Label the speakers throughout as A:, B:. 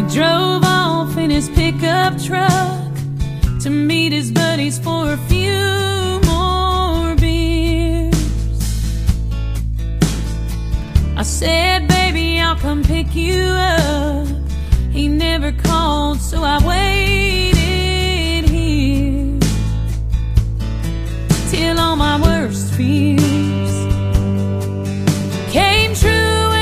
A: drove off in his pickup truck to meet his buddies for a few more beers. I said, baby, I'll come pick you up. He never called, so I waited here till all my worst fears came true.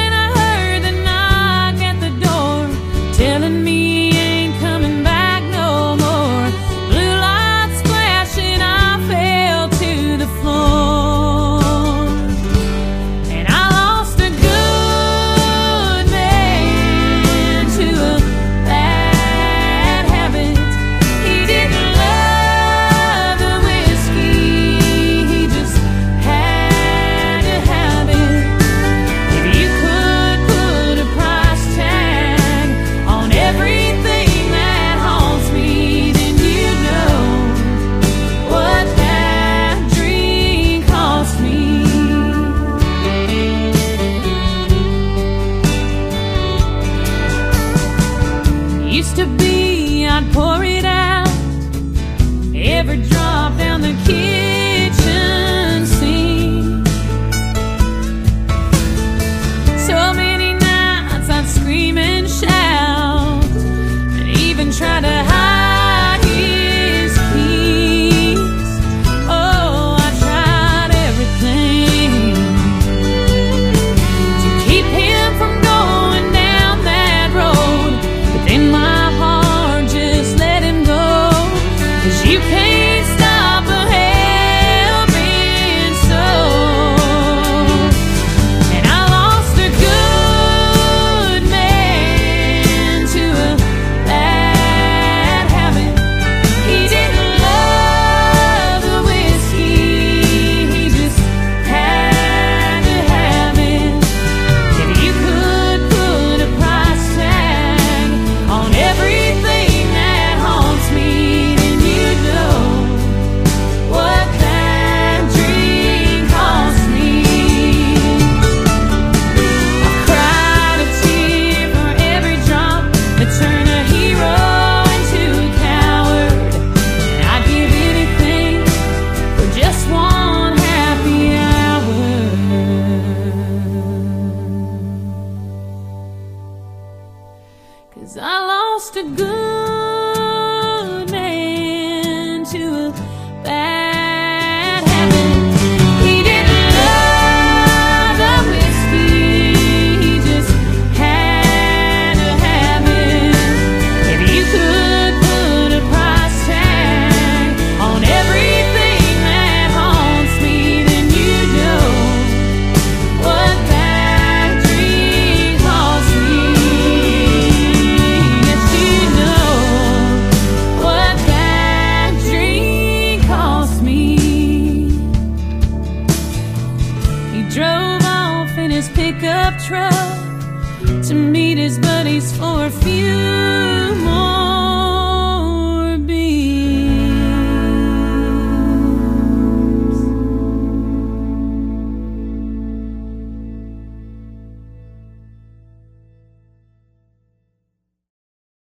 A: Telling me he ain't coming back no more. Blue lights flashing, I fell to the floor. And I lost a good man to a bad habit. He didn't love the whiskey, he just had to have it. If you could put a price tag on everything that haunts me, then you know what that drink cost me. Used to be I'd pour it out, every drop down the kitchen sink. So many nights I'd scream and shout, try to hide his keys. Oh, I tried everything to keep him from going down that road, but then my heart just let him go. 'Cause you can't stop a helping soul. And I lost a good man to a bad habit. He didn't love the whiskey, he just had to have it. If you could put a price tag on everything that haunts me, then you'd know what that drink cost me. I cried a tear for every drop that turned a hero into a coward. And I'd give anything for just one happy hour. 'Cause I lost a good man to a bad habit. He didn't love the whiskey, he just had to have it. If you could put a price tag on everything that haunts me, then you know what that drink cost me. Yes, you know what that drink cost me. He drove off in his pickup truck to meet his buddies for a few more